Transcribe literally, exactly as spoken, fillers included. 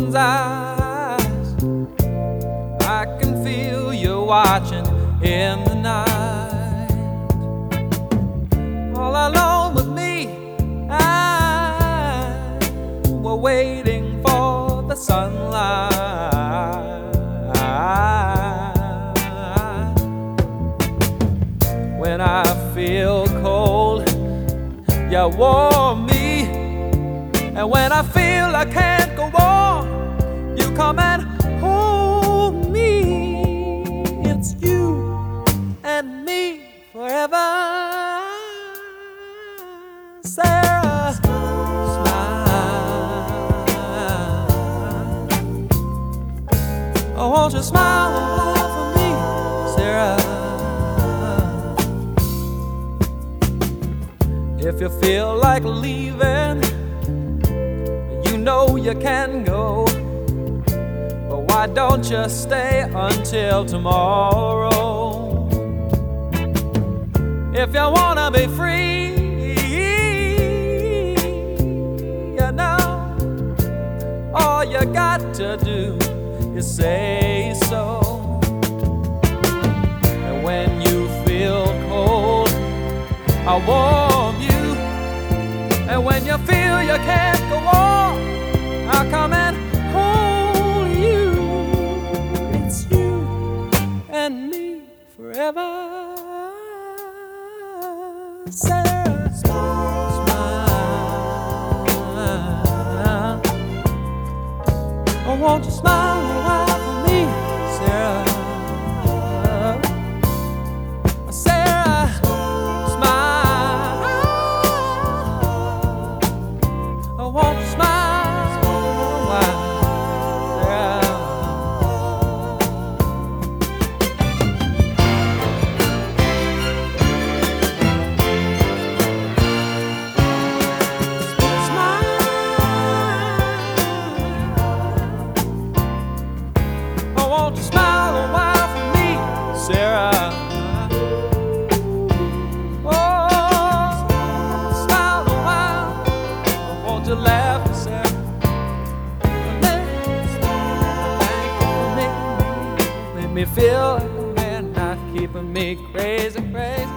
woman's eyes. I can feel you watching in the night. All alone with me, I were waiting for the sunlight. When I feel cold, you warm me, and when I feel I can't go on, you come and hold me. It's you and me forever, Sarah. Smile. Oh, won't you smile for me, Sarah? If you feel like leaving, you know you can go, but why don't you stay until tomorrow? If you wanna be free, you know, all you got to do is say so. And when you feel cold, I'll warm you. And when you feel you can't go on, I'll come and hold you. It's you and me forever, Sarah. Smile. Oh, won't you smile a while for me, Sarah? Sarah, smile. Oh, won't you smile a while, Sarah? Smile. Oh, won't you smile a while for me, Sarah? To laugh, Sarah. Make me feel like a man, not keeping me crazy, crazy.